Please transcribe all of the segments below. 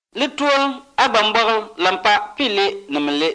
Lituol abambor lampa pile namle.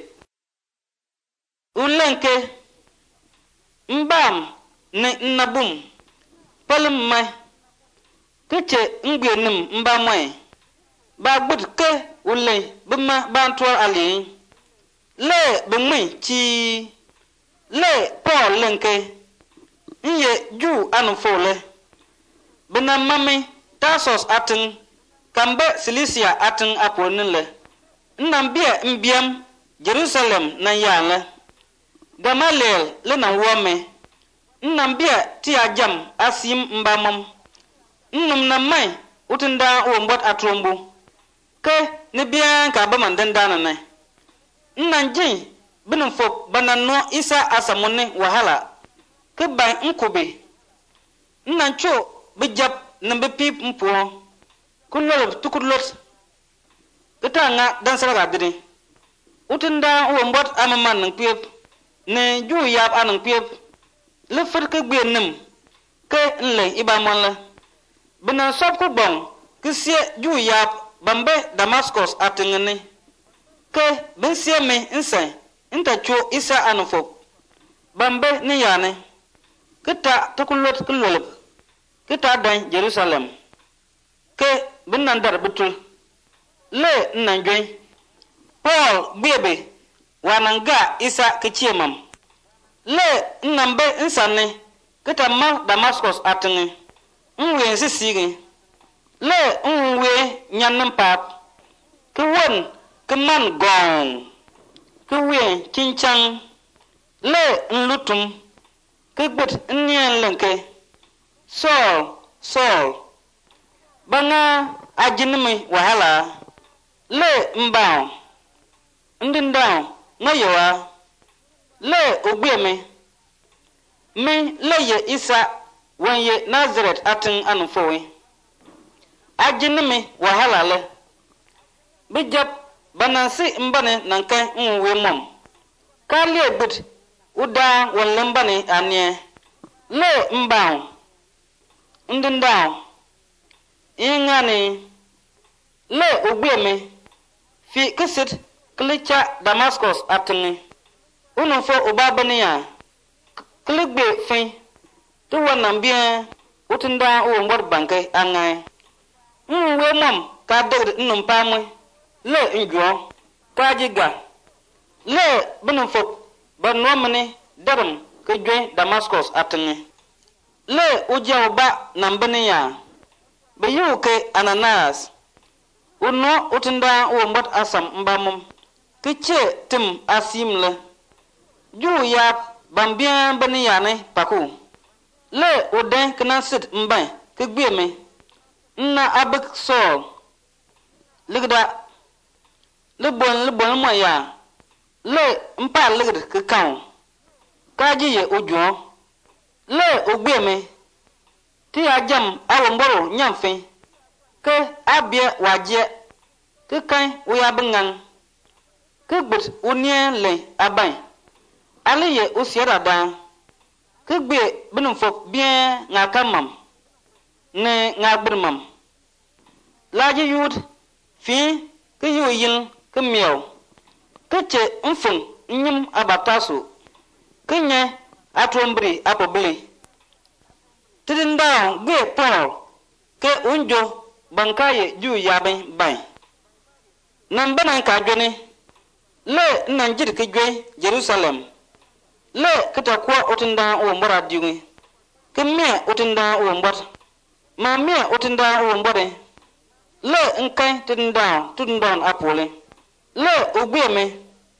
Ulenke mbam ne nabum palum mai keche ngbenim mbamwe ba gbud ke ulen bima bantuar ali le bumi chi le Paul lenke nye ju anufole bina mami Tarsus atin kambe Cilicia atin aponile nnambia mbiam Jerusalem na yale Gamaliel le na wome nnambia ti ajam asim mbamam nnum na mai utinda wombot atrombu ke ne bian ka ba mandanda ne nnanjin binin fop bananno isa asamone wahala ke bai nkube nnancho bijab nambe pip mpo kulol tukulot ketanga dan saraga diri utinda wombot amaman nang pip ne ju yab anang pip le fer ke gbenim ke nle ibamon la bina sop ku bon ke sie ju yab bambe Damascus atingene ke ben sie me nsen nta cho isa anufo bambe ni yane kita tukulot kulolop kita dan Jerusalem ke binandar betul le nanjoy Paul bebe wananga isa kichiemam le nambe insane kita ma Damascus atinge nwe sisigi le nwe nyanam pap ke won ke man gong ke we chinchang le nlutum ke gbut nyen lenke Saul banga ajinimi wahala le mbao ndindao ngayowa le ogbieme me le ye isa wanye Nazareth atin anufowe ajinimi wahala le bijap banansi mbane nankai nwe mom kalie gbut uda wonlembane anie le mbao ndindao ingani le ogbieme fi kisit klicha Damascus atingi unufo ubabania kligbe fi tu wanambia utinda umbor bankai angai nwe mom ka degd numpamwe le njo kajiga le binufo banwamne daram ke jwe Damascus atingi le ujawba nambania bayuke Ananias uno utinda umbot asam mbamum kiche tim asimle ju ya bambien bani yane paku le oden knasit mbai ke gbieme nna abek Saul ligda le bon mo ya le mpa ligd ke kan kaji ye ojo le ogbieme ti ajam awomboro nyamfe ke abia waje ke kan uya bengang ke gbut unien le abai ali ye usiara da ke gbe binum fop bien ngakamam ne ngabrmam laji yud fi ke yoyin ke miaw ke che mfun nyim abataso ke nye atombri apobli tidinda gbe Paul ke unjo bankaye ju yabe bai nambanan ka jone le nanjir ke jwe Jerusalem le kita kwa utinda o mbara diwi ke mia utinda o mbar ma mia utinda o mbare le nkai tidinda apole le ogbieme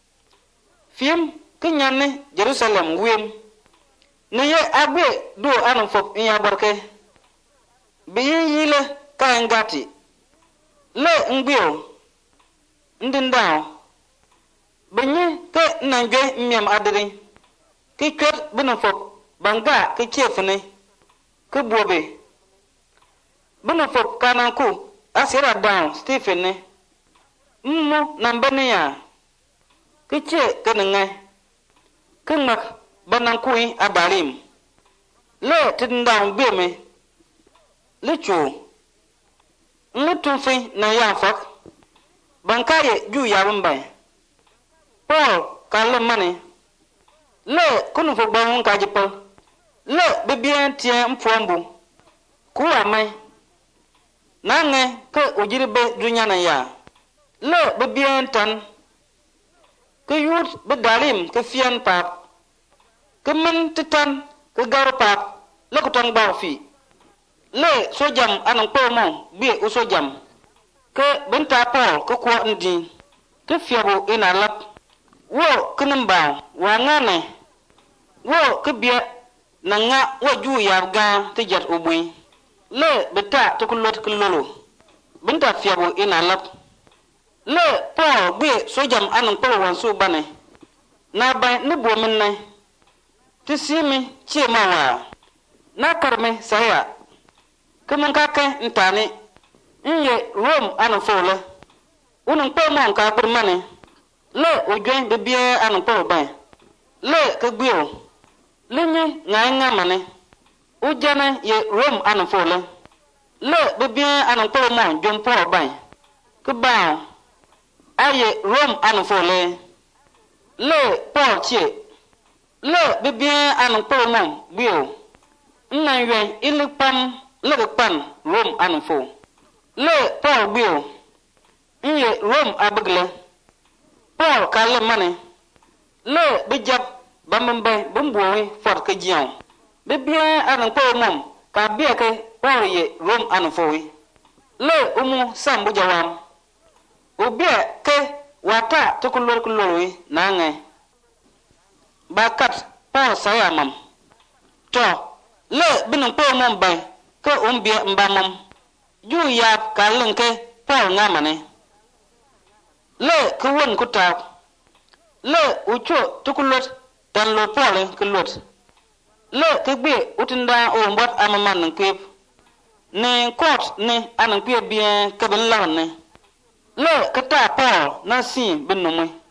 fiem ke nyane Jerusalem wem ne ye agbe do anufo ya barke biyile kaangati le ngbio ndindao benye ke nange miam adri ke kwet binofop banga ke chefne ke bobe binofop kananku asira down Stephen ne mmo nambane ya ke che kenengai ke mak banankui abalim le tindao biome le chu nlutumfi na yafak bankaye ju ya bambai Paul kala mani le kunu fo gbangun ka jipa le bibien tien mfombu kuwa mai nange ke ujiribe dunyana ya le bibien tan ke yut bedalim ke fian pap ke men titan ke gar pap le ko tong ba fi le sojam anang po mo bi usojam ke benta Paul ke kwa ndi ke fiabo ina lap wo kinimba wa ngane wo kibia na nga wo ju ya ga te jat ubui le beta to kulot kulolo binta fiabo ina lap le Paul bi sojam anang po wan su bane na ba ni bo min nai ti simi che ma wa na karme saya kaman ka kai ntani inye Rome anang fo le unang po mon ka bir mane le ojwen de bia anang po ba le ke gbio le nye ngai ngamane ujana ye Rome anang fo le be bia anang po mon jom po ba ke ba aye Rome anang fo le Paul che le be bia anang po mon gbio nna ywe ile pam le ke pan Rome anang fo le Paul gbio inye Rome abagle Paul kala mane le bijab bambambe bumbuwi fort ke jion be bien anan ko mom ka bia ke Paul ye Rome anan fowi le umu sambu jawam o bia ke wata to kulor wi nange bakat Paul saya mam to le binun po mom bay ke bia mbamam ju ya kalun ke Paul ngamane le ke won ku ta le ucho tukulot tan lo Paul kulot le ke gbe utinda o mbot amaman nan kep ne court ne anan pe bien ke ben lawan ne le ke ta Paul na si bin no